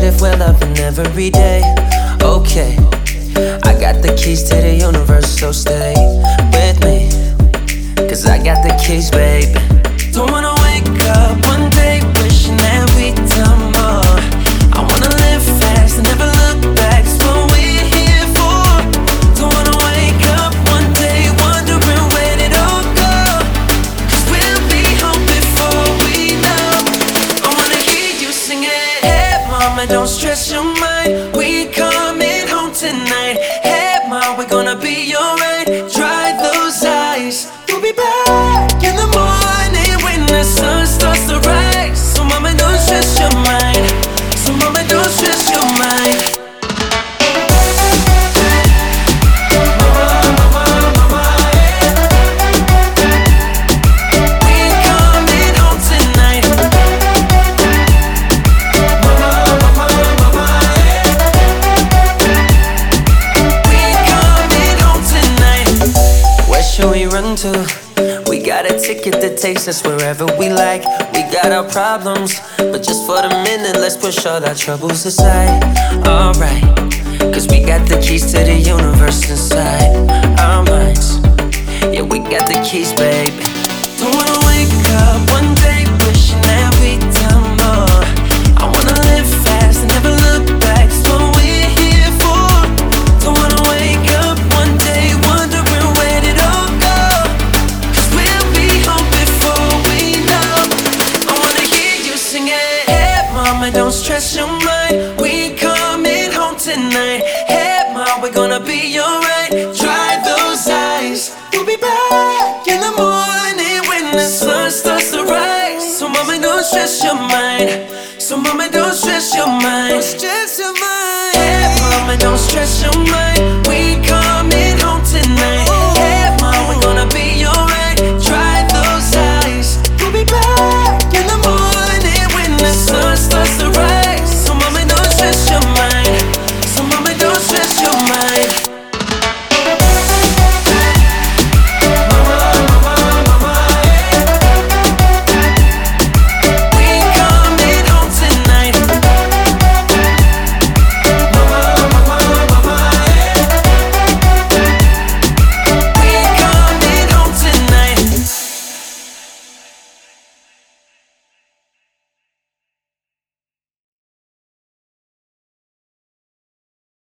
if we're loving every day. Okay, I got the keys to the universe, so stay with me, 'cause I got the keys, baby. Don't wanna wake up one day wishing that we'd done more. I wanna live fast and never look back, it's what we're here for. Don't wanna wake up one day wondering where it all go, 'cause we'll be home before we know. I wanna hear you sing it. Hey mama, don't stress your mind, we coming home tonight. Hey mom, we're gonna be alright. Dry those eyes, we'll be back in the morning when the sun starts to rise. So mama, don't stress your mind. So mama, don't stress your mind. We got a ticket that takes us wherever we like. We got our problems, but just for the minute, let's push all our troubles aside. Alright, 'cause we got the keys to the universe inside our minds. Yeah, we got the keys, baby. Don't wanna wake up one day wishing that we'd done more. I wanna live fast and never look back, it's what we're here for. Don't wanna wake up one day wondering where did all go, 'cause we'll be home before we know. I wanna hear you sing it. Hey mama, don't stress your mind, we coming home tonight. Hey mom, we're gonna be alright. Dry those eyes, we'll be back in the morning when the sun starts to rise. So mama, don't stress your mind. So mama, don't stress your mind. Don't stress your mind. Hey mama, don't stress your mind.